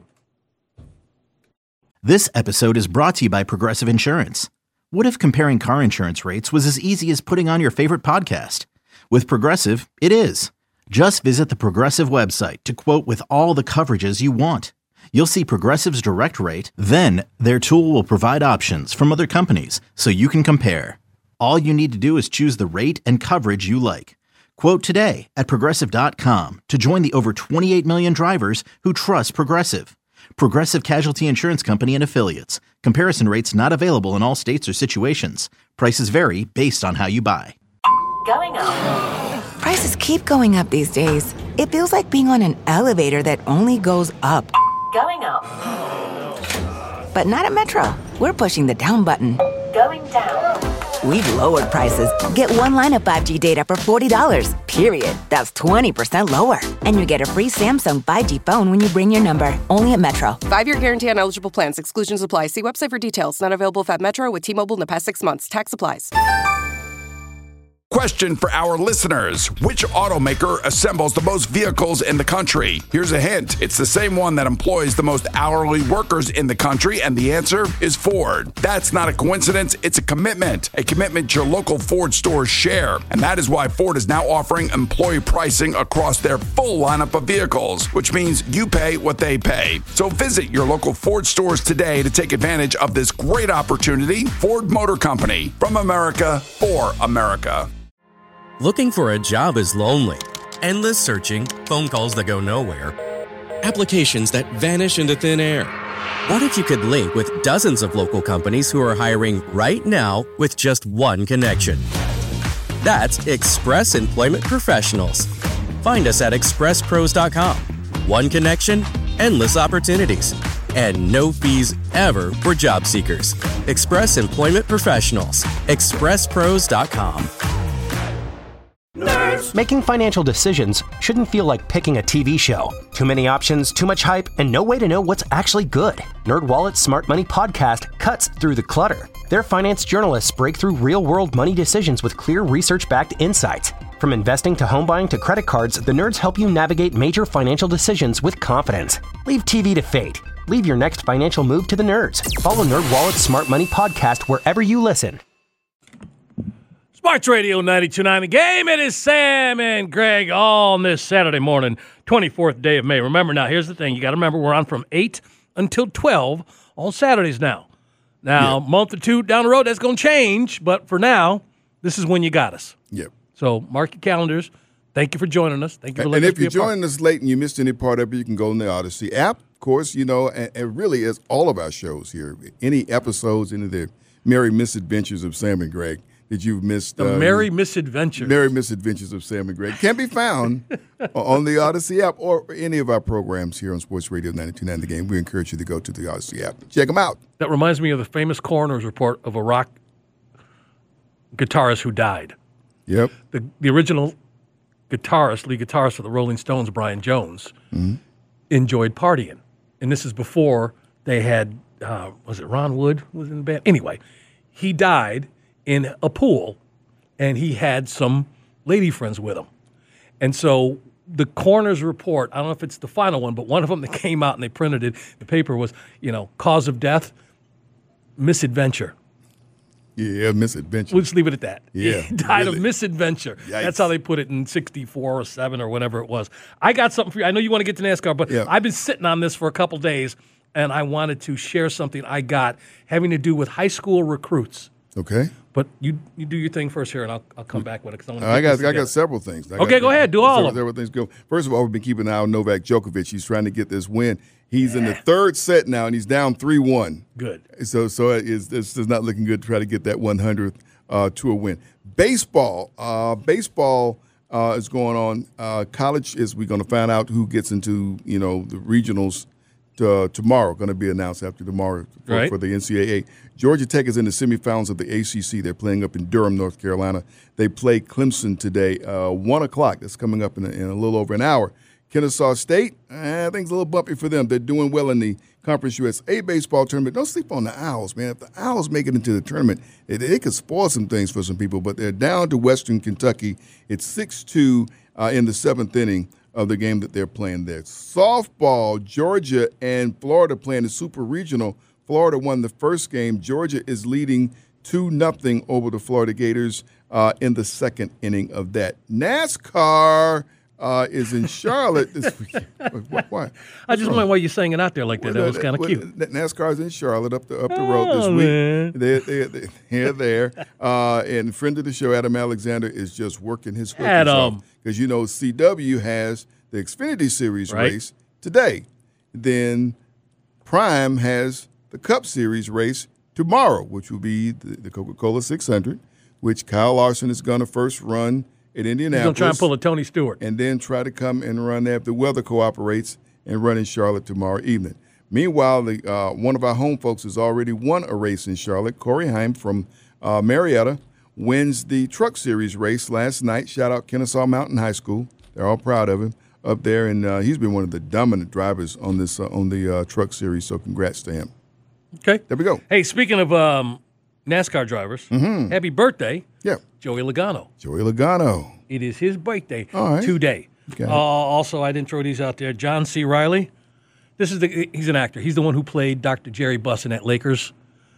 This episode is brought to you by Progressive Insurance. What if comparing car insurance rates was as easy as putting on your favorite podcast? With Progressive, it is. Just visit the Progressive website to quote with all the coverages you want. You'll see Progressive's direct rate, then their tool will provide options from other companies so you can compare. All you need to do is choose the rate and coverage you like. Quote today at Progressive dot com to join the over twenty-eight million drivers who trust Progressive. Progressive Casualty Insurance Company and Affiliates. Comparison rates not available in all states or situations. Prices vary based on how you buy. Going up. Prices keep going up these days. It feels like being on an elevator that only goes up. Going up. But not at Metro. We're pushing the down button. Going down. We've lowered prices. Get one line of five G data for forty dollars, period. That's twenty percent lower. And you get a free Samsung five G phone when you bring your number. Only at Metro. Five-year guarantee on eligible plans. Exclusions apply. See website for details. Not available if at Metro with T-Mobile in the past six months. Tax applies. Question for our listeners. Which automaker assembles the most vehicles in the country? Here's a hint. It's the same one that employs the most hourly workers in the country, and the answer is Ford. That's not a coincidence. It's a commitment. A commitment your local Ford stores share. And that is why Ford is now offering employee pricing across their full lineup of vehicles, which means you pay what they pay. So visit your local Ford stores today to take advantage of this great opportunity. Ford Motor Company. From America, for America. Looking for a job is lonely. Endless searching, phone calls that go nowhere, applications that vanish into thin air. What if you could link with dozens of local companies who are hiring right now with just one connection? That's Express Employment Professionals. Find us at express pros dot com. One connection, endless opportunities, and no fees ever for job seekers. Express Employment Professionals. express pros dot com. Making financial decisions shouldn't feel like picking a T V show. Too many options, too much hype, and no way to know what's actually good. NerdWallet's Smart Money Podcast cuts through the clutter. Their finance journalists break through real-world money decisions with clear research-backed insights. From investing to home buying to credit cards, the nerds help you navigate major financial decisions with confidence. Leave T V to fate. Leave your next financial move to the nerds. Follow NerdWallet's Smart Money Podcast wherever you listen. Sports Radio ninety-two point nine The Game. It is Sam and Greg on this Saturday morning, twenty-fourth day of May. Remember now, here's the thing. You got to remember we're on from eight until twelve on Saturdays now. Now, a Yeah. month or two down the road, that's going to change. But for now, this is when you got us. Yep. So mark your calendars. Thank you for joining us. Thank you for And, letting and us if you're be a part. joining us late and you missed any part of it, you can go on the Odyssey app, of course, you know, and, and really as all of our shows here, any episodes, any of the merry misadventures of Sam and Greg, that you've missed. The uh, Merry Misadventures. Merry Misadventures of Sam and Greg can be found on the Odyssey app or any of our programs here on Sports Radio ninety-two point nine The Game. We encourage you to go to the Odyssey app. Check them out. That reminds me of the famous coroner's report of a rock guitarist who died. Yep. The, the original guitarist, lead guitarist for the Rolling Stones, Brian Jones, mm-hmm. enjoyed partying. And this is before they had, uh, was it Ron Wood who was in the band? Anyway, he died in a pool, and he had some lady friends with him. And so the coroner's report, I don't know if it's the final one, but one of them that came out and they printed it, the paper was, you know, cause of death, misadventure. Yeah, misadventure. We'll just leave it at that. Yeah. He died really. of misadventure. Yikes. That's how they put it in sixty-four or seven or whatever it was. I got something for you. I know you want to get to NASCAR, but yeah. I've been sitting on this for a couple days, and I wanted to share something I got having to do with high school recruits. Okay. But you you do your thing first here, and I'll I'll come back with it. Cause I, want to I got I got several things. I okay, got, go ahead. Do all several, of them. several things go. First of all, we've been keeping an eye on Novak Djokovic. He's trying to get this win. He's yeah. in the third set now, and he's down three one. Good. So so it is, this is not looking good to try to get that one hundredth uh, tour win. Baseball. Uh, baseball uh, is going on. Uh, college is we're going to find out who gets into, you know, the regionals to, tomorrow. Going to be announced after tomorrow for, right. for the N C double A. Georgia Tech is in the semifinals of the A C C. They're playing up in Durham, North Carolina. They play Clemson today, uh, one o'clock. That's coming up in a, in a little over an hour. Kennesaw State, eh, things a little bumpy for them. They're doing well in the Conference U S A baseball tournament. Don't sleep on the Owls, man. If the Owls make it into the tournament, it, it could spoil some things for some people. But they're down to Western Kentucky. It's six two uh, in the seventh inning of the game that they're playing there. Softball, Georgia and Florida playing the Super Regional. Florida won the first game. Georgia is leading two nothing over the Florida Gators uh, in the second inning of that. NASCAR uh, is in Charlotte this weekend. Why? I just wonder why you're saying it out there like that. Well, that was kind of well, cute. NASCAR is in Charlotte up the up the oh, road this man. week. They're, they're, they're, they're there. Uh, and friend of the show, Adam Alexander, is just working his hook Adam. Because, you know, C W has the Xfinity Series right. race today. Then Prime has the Cup Series race tomorrow, which will be the, the Coca-Cola six hundred, which Kyle Larson is going to first run at Indianapolis. He's going to try and pull a Tony Stewart. And then try to come and run there if the weather cooperates and run in Charlotte tomorrow evening. Meanwhile, the, uh, one of our home folks has already won a race in Charlotte. Corey Heim from uh, Marietta wins the Truck Series race last night. Shout out Kennesaw Mountain High School. They're all proud of him up there, and uh, he's been one of the dominant drivers on this uh, on the uh, Truck Series, so congrats to him. Okay. There we go. Hey, speaking of um, NASCAR drivers, mm-hmm. happy birthday, yeah, Joey Logano. Joey Logano. It is his birthday All right. today. Okay. Uh, also, I didn't throw these out there. John C. Reilly. This is the he's an actor. He's the one who played Doctor Jerry Buss in that Lakers,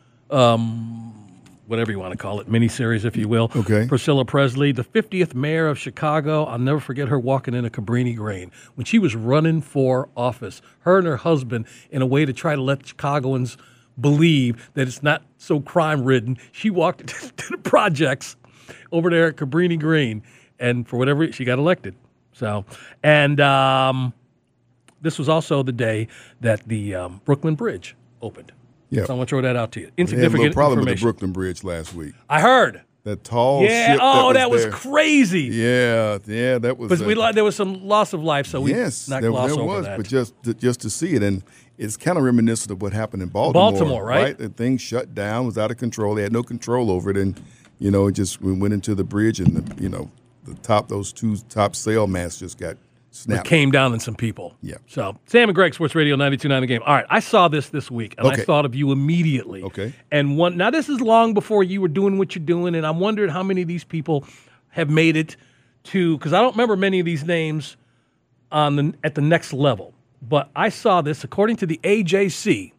um, whatever you want to call it, miniseries, if you will. Okay. Priscilla Presley, the fiftieth mayor of Chicago. I'll never forget her walking in a Cabrini Green when she was running for office. Her and her husband, in a way to try to let Chicagoans believe that it's not so crime-ridden, she walked to the projects over there at Cabrini Green, and for whatever reason, she got elected. So, and um, this was also the day that the um, Brooklyn Bridge opened. Yeah. So I'm going to throw that out to you. Insignificant Insignificant had a little problem information. with the Brooklyn Bridge last week. I heard. That tall yeah. ship Oh, that was, that was there. crazy. Yeah, yeah, that was. But uh, we there was some loss of life, so we yes, not there, gloss there over was, that. but just to, just to see it, and it's kind of reminiscent of what happened in Baltimore. Baltimore, right? The thing shut down, was out of control. They had no control over it, and you know, it just we went into the bridge, and the, you know, the top those two top sail masts just got snapped. It came down on some people. Yeah. So Sam and Greg, Sports Radio ninety-two point nine The Game. All right, I saw this this week, and Okay. I thought of you immediately. Okay. And one now this is long before you were doing what you're doing, and I'm wondering how many of these people have made it to, because I don't remember many of these names on the at the next level. But I saw this, according to the A J C,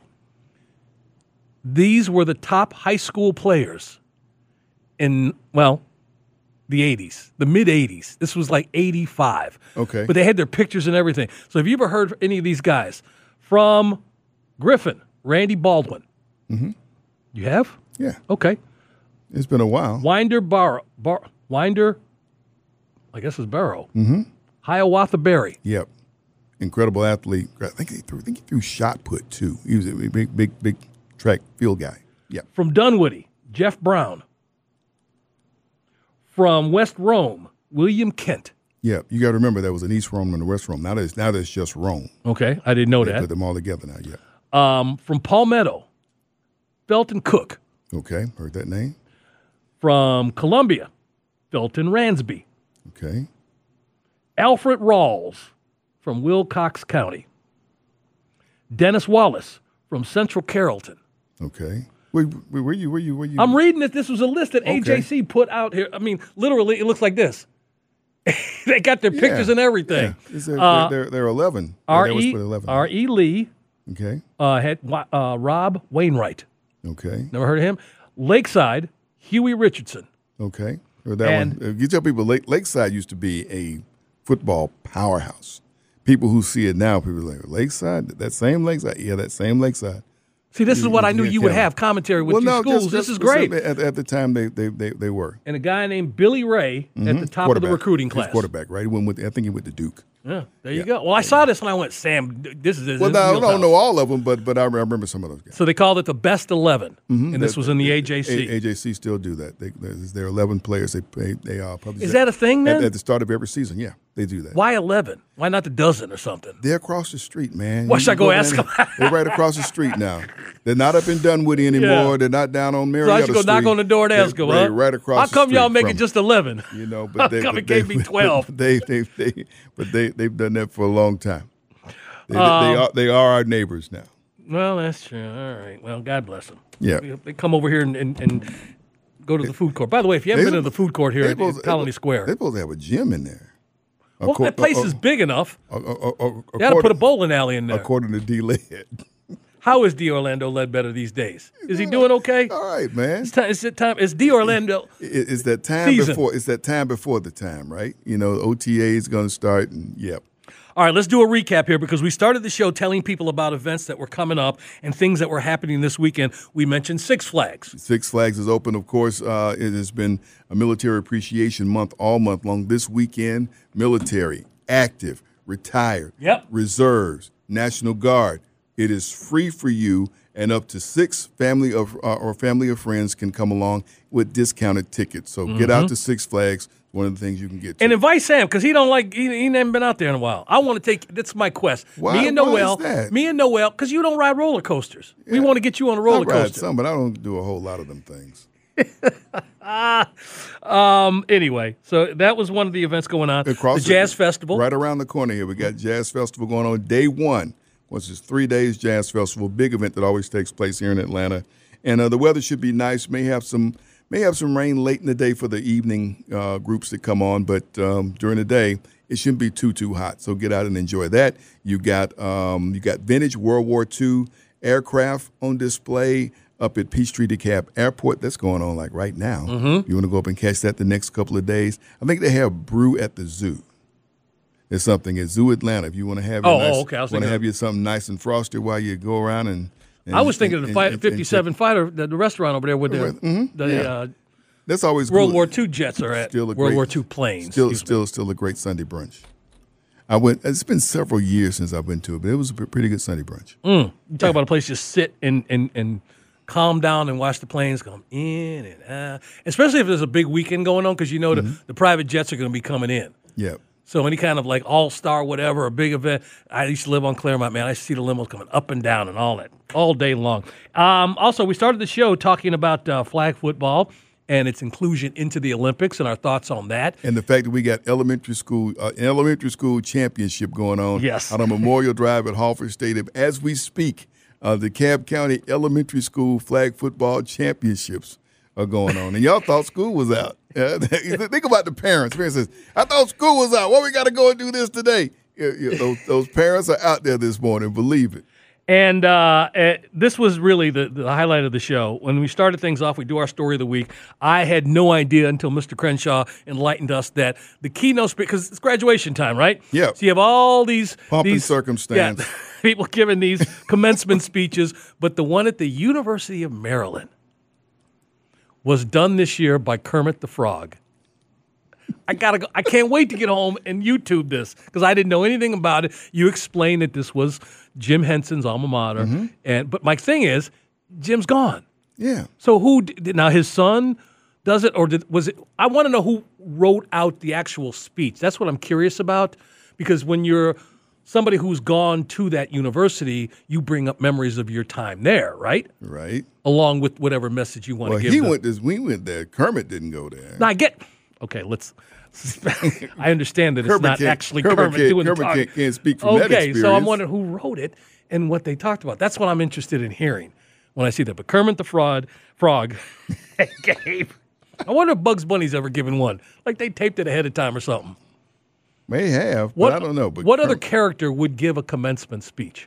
these were the top high school players in, well, the eighties, the mid-eighties. This was like eighty-five. Okay. But they had their pictures and everything. So have you ever heard any of these guys? From Griffin, Randy Baldwin. Mm-hmm. You have? Yeah. Okay. It's been a while. Winder Bar, Bar Winder, I guess it's Barrow. Mm-hmm. Hiawatha Berry. Yep. Incredible athlete. I think he threw, I think he threw shot put, too. He was a big, big, big track field guy. Yeah. From Dunwoody, Jeff Brown. From West Rome, William Kent. Yeah, you got to remember there was an East Rome and a West Rome. Now there's now there's just Rome. Okay, I didn't know they that. Put them all together now. Yeah. Um, from Palmetto, Felton Cook. Okay, heard that name. From Columbia, Felton Ransby. Okay. Alfred Rawls from Wilcox County. Dennis Wallace from Central Carrollton. Okay. Where, where, where you? Where you? Where you? I'm reading that this was a list that Okay. A J C put out here. I mean, literally, it looks like this. They got their pictures Yeah, and everything. Yeah. Is there, Uh, there, there, there are eleven. R There was E put eleven. R E Lee Okay. uh, had uh, Rob Wainwright. Okay. Never heard of him. Lakeside, Huey Richardson. Okay. Or that And- one. You tell people Lake, Lakeside used to be a football powerhouse. People who see it now, people are like, Lakeside? That same Lakeside? Yeah, that same Lakeside. See, this is what I knew Yeah, you would yeah. have commentary with well, your no, schools. just- this just- is great. At, at the time, they, they, they, they were. And a guy named Billy Ray at Mhm. the top of the Quarterback. recruiting He was class. quarterback, right? He went with, I think he went to Duke. Yeah, there you Yeah. go. Well, I saw this and I went, Sam, this is this Well, is no, I real don't tough. know all of them, but but I remember some of those guys. So they called it the best eleven, Mhm. and this That- was in the A J C. A- AJC still do that. They, there are eleven players. They they, they uh, publish. Is that a thing at, then? at the start of every season? Yeah, they do that. Why eleven? Why not the dozen or something? They're across the street, man. Why You should I can go ask down them? there. They're right across the street now. They're not up in Dunwoody anymore. Yeah. They're not down on So Marietta I should go Street. knock on the door and They're ask them, right, huh? right across. How the come y'all street make from it just eleven? You know, How but they, come but it gave they- me twelve? They, they, they, but they, they've done that for a long time. They, Um, they are, they are our neighbors now. Well, that's true. All right. Well, God bless them. Yeah. They- They come over here and, and, and go to the food court. By the way, if you haven't They- been to the food court here they at, supposed- at Colony they- Square, They're supposed to have a gym in there. well, Acco- that place uh, is big enough. uh, uh, uh, uh, They ought to put a according- bowling alley in there. According to D. Led. How is D. Orlando Ledbetter these days? Is he doing okay? All right, man. It's time. It's it time. It's D. Orlando. It- It's that time Season. before. It's that time before the time, right? You know, O T A is going to start, and yep. All right, let's do a recap here because we started the show telling people about events that were coming up and things that were happening this weekend. We mentioned Six Flags. Six Flags is open, of course. Uh, it has been a military appreciation month all month long. This weekend, military, active, retired, Yep. reserves, National Guard. It is free for you, and up to six family of uh, or family of friends can come along with discounted tickets. So get out to Six Flags. One of the things you can get to. And invite Sam because he don't like he, he never been out there in a while. I want to take that's my quest. Why- me and why is Noel, that? me and Noel, because you don't ride roller coasters. We want to get you on a I roller ride coaster. some, but I don't do a whole lot of them things. Um. Anyway, so that was one of the events going on. Across the Jazz Festival. Right around the corner here. We got Jazz Festival going on day one. Once it's three days Jazz Festival, big event that always takes place here in Atlanta. And uh, the weather should be nice. May have some may have some rain late in the day for the evening uh, groups that come on, but um, during the day it shouldn't be too too hot. So get out and enjoy that. You got um, you got vintage World War Two aircraft on display up at Peachtree DeKalb Airport. That's going on like right now. Mhm. You want to go up and catch that the next couple of days. I think they have brew at the zoo. There's something at Zoo Atlanta. If you want to have your Oh, nice, oh, okay. I was want to thinking- have you something nice and frosty while you go around and. and I was thinking and- of the fight, and- and- fifty-seven fighter, the, the restaurant over there with the, Mhm, the yeah. uh, That's always World cool. War Two jets are at Still a World great- War Two planes. Still, excuse me. still, still a great Sunday brunch. I went. It's been several years since I've been to it, but it was a pre- pretty good Sunday brunch. Mm. You talk about a place just sit and, and, and calm down and watch the planes come in and out. Especially if there's a big weekend going on because you know Mm-hmm. the, the private jets are going to be coming in. Yeah. So any kind of like all-star whatever, a big event. I used to live on Claremont, man. I used to see the limos coming up and down and all that all day long. Um, also, we started the show talking about uh, flag football and its inclusion into the Olympics and our thoughts on that. And the fact that we got elementary school, uh, an elementary school championship going on Yes. on a Memorial Drive at Hallford Stadium as we speak. Uh, the Cobb County Elementary School Flag Football Championships are going on, and y'all thought school was out. Yeah, think about the parents. Parents says, "I thought school was out. Why we got to go and do this today?" Yeah, yeah, those, those parents are out there this morning. Believe it. And uh, uh, this was really the, the highlight of the show. When we started things off, we do our story of the week. I had no idea until Mister Crenshaw enlightened us that the keynote speaker, because it's graduation time, right? Yeah. So you have all these Pomp and these, circumstance. yeah, people giving these commencement speeches, but the one at the University of Maryland was done this year by Kermit the Frog. I gotta go. I can't wait to get home and YouTube this because I didn't know anything about it. You explained that this was Jim Henson's alma mater, and but my thing is, Jim's gone. Yeah. So who did, now? His son Does it, or did, was it? I want to know who wrote out the actual speech. That's what I'm curious about, because when you're somebody who's gone to that university, you bring up memories of your time there, right? Right. Along with whatever message you want well, to give he them. went this. We went there. Kermit didn't go there. Now I get. Okay, let's. I understand that it's Kermit not can't- actually Kermit Kermit, can't- doing Kermit the talking. can't- can't speak from that Okay, so I'm experience. wondering who wrote it and what they talked about. That's what I'm interested in hearing when I see that. But Kermit the Fraud, Frog, gave. I wonder if Bugs Bunny's ever given one. Like they taped it ahead of time or something. May have, What, but I don't know. But what other Kermit- character would give a commencement speech?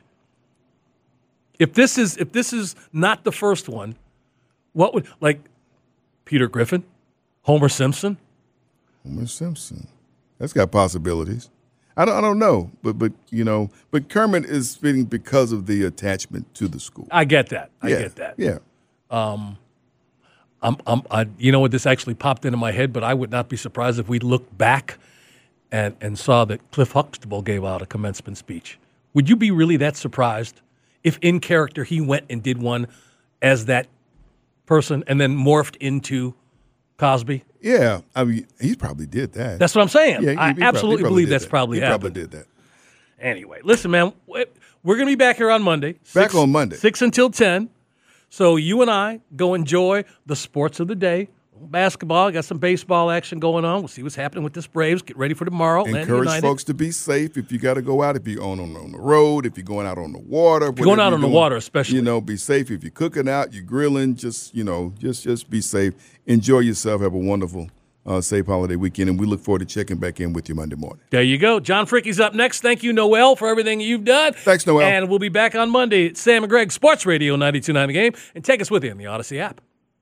If this is if this is not the first one, what would like Peter Griffin, Homer Simpson? Homer Simpson. That's got possibilities. I don't. I don't know, but but you know, but Kermit is fitting because of the attachment to the school. I get that. I Yeah, get that. Yeah. Um, I'm, I'm, I, you know what? This actually popped into my head, but I would not be surprised if we looked back and and saw that Cliff Huxtable gave out a commencement speech. Would you be really that surprised if, in character, he went and did one as that person and then morphed into Cosby? Yeah, I mean, he probably did that. That's what I'm saying. Yeah, he- I he prob- he absolutely probably believe did that's that. probably he happened. probably did that. Anyway, listen, man, we're going to be back here on Monday. Back six, on Monday. six until ten. So you and I go enjoy the sports of the day. Basketball, got some baseball action going on. We'll see what's happening with this Braves. Get ready for tomorrow. Atlanta Encourage United. folks to be safe if you got to go out. If you're on, on on the road, if you're going out on the water, If you're going whatever out you're on the doing, water especially. You know, be safe. If you're cooking out, you're grilling, just you know, just just be safe. Enjoy yourself. Have a wonderful, uh, safe holiday weekend, and we look forward to checking back in with you Monday morning. There you go. John Fricke's up next. Thank you, Noel, for everything you've done. Thanks, Noel. And we'll be back on Monday at Sam and Greg Sports Radio ninety-two point nine The Game. And take us with you in the Odyssey app.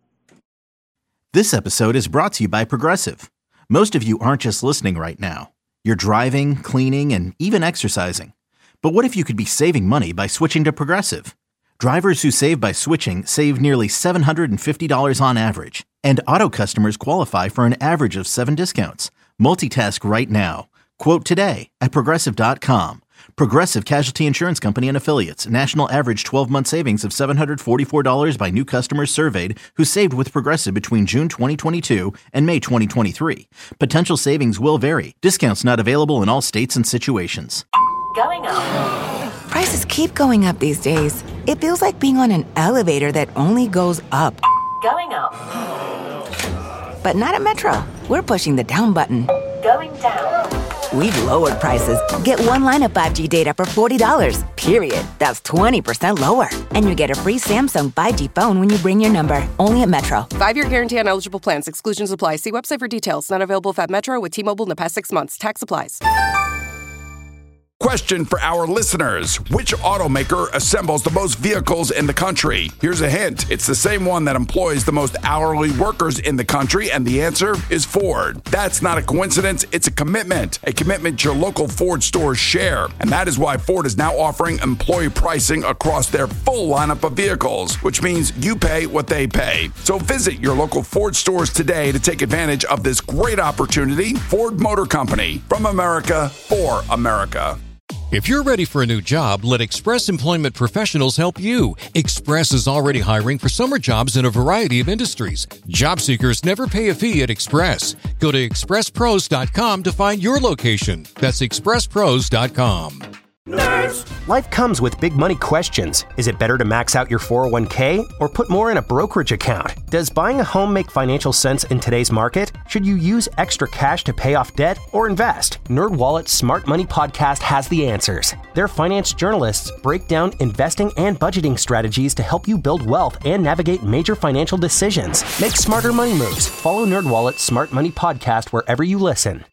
This episode is brought to you by Progressive. Most of you aren't just listening right now. You're driving, cleaning, and even exercising. But what if you could be saving money by switching to Progressive? Drivers who save by switching save nearly seven hundred fifty dollars on average. And auto customers qualify for an average of seven discounts. Multitask right now. Quote today at Progressive dot com. Progressive Casualty Insurance Company and Affiliates. National average twelve-month savings of seven hundred forty-four dollars by new customers surveyed who saved with Progressive between June twenty twenty-two and May twenty twenty-three. Potential savings will vary. Discounts not available in all states and situations. Going up. Prices keep going up these days. It feels like being on an elevator that only goes up. Going up. But not at Metro. We're pushing the down button. Going down. We've lowered prices. Get one line of five G data for forty dollars, period. That's twenty percent lower. And you get a free Samsung five G phone when you bring your number. Only at Metro. Five-year guarantee on eligible plans. Exclusions apply. See website for details. Not available if at Metro with T-Mobile in the past six months. Tax applies. Question for our listeners. Which automaker assembles the most vehicles in the country? Here's a hint. It's the same one that employs the most hourly workers in the country, and the answer is Ford. That's not a coincidence. It's a commitment. A commitment your local Ford stores share. And that is why Ford is now offering employee pricing across their full lineup of vehicles, which means you pay what they pay. So visit your local Ford stores today to take advantage of this great opportunity. Ford Motor Company. From America, for America. If you're ready for a new job, let Express Employment Professionals help you. Express is already hiring for summer jobs in a variety of industries. Job seekers never pay a fee at Express. Go to express pros dot com to find your location. That's express pros dot com. Nerds! Life comes with big money questions. Is it better to max out your four oh one k or put more in a brokerage account? Does buying a home make financial sense in today's market? Should you use extra cash to pay off debt or invest? NerdWallet's Smart Money Podcast has the answers. Their finance journalists break down investing and budgeting strategies to help you build wealth and navigate major financial decisions. Make smarter money moves. Follow NerdWallet's Smart Money Podcast wherever you listen.